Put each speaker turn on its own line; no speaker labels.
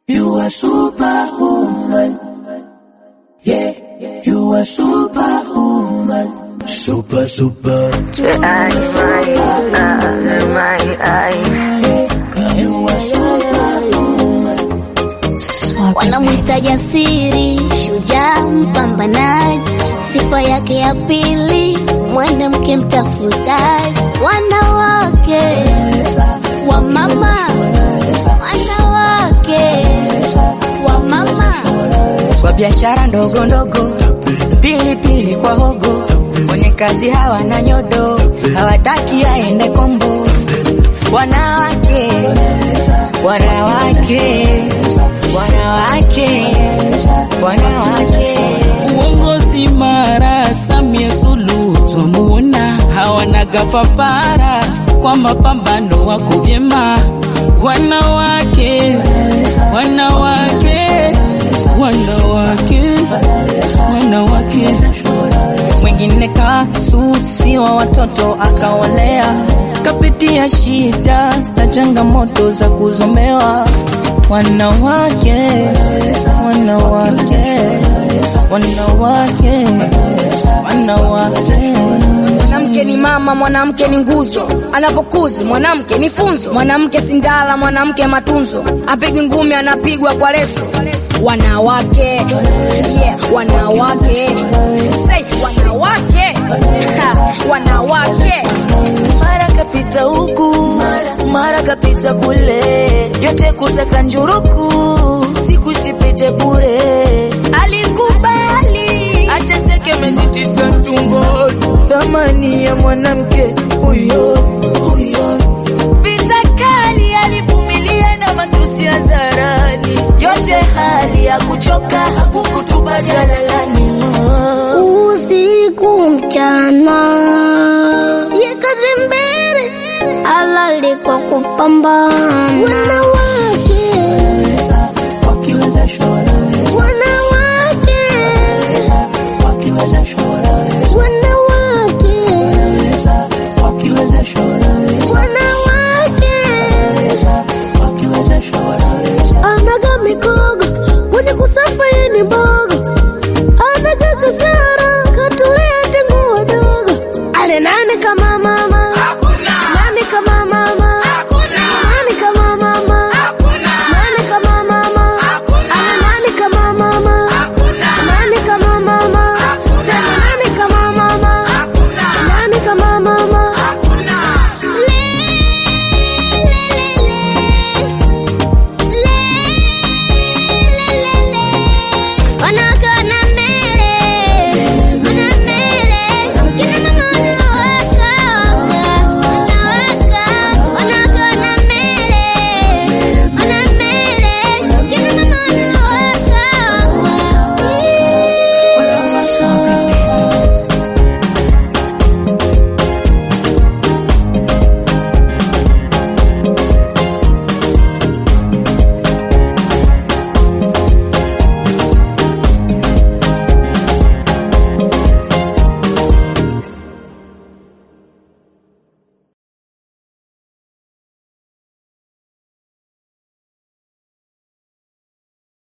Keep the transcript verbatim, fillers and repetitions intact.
You are superwoman. Yeah, you are superwoman. Super, super.
I, my, I,
You are superwoman.
Wanamuita jasiri, shujaa, mpambanaji. Sifa yake ya pili, mwanamke mtafutaji. Wanawake wa mama, wanawake wa mama.
Kwa biashara ndogo ndogo, pili pili kwa hogo. Mwenye kazi hawana nyodo, hawataki aende kombo. Wanawake, wanawake, wanawake, wanawake.
Uongozi mara Samia Suluhu tumuona, hawana gafapara kwa mapambano wako vyema. Wanawake, wanawake, wanawake, wanawake. Mwingine kasusi wa watoto akawalea, kapitia shida na changamoto za kuzomewa. Wanawake, wanawake, wanawake, wanawake.
Mwanamke ni mama, mwanamke ni nguzo. Anapokuzi mwanamke ni funzo. Mwanamke sindala, mwanamke matunzo. Apigwi ngumi, anapigwa kwa leso. Wanawake, yeah, wanawake. Say wanawake, ha, wanawake.
Mara kapita huku, mara kapita kule, yote kutaka njuruku, siku sipite bure. Alikubali ateseke mezitisa tumbo, thamani ya mwanamke huyo huyo. Vita kali alivumilia na matusi ya dharani, yote hali ya kuchoka hakukutuba jalalani.
Usiku mchana, ye kazi mbele, alali kwa kupambana. Wanawake,
wakiweza shora.
wanawake,
Wakiweza shora.
wanawake,
Wakiweza shora.
wanawake.
Wakiweza shora.
Anaga mikogo, kwenye kusafiri ni bora.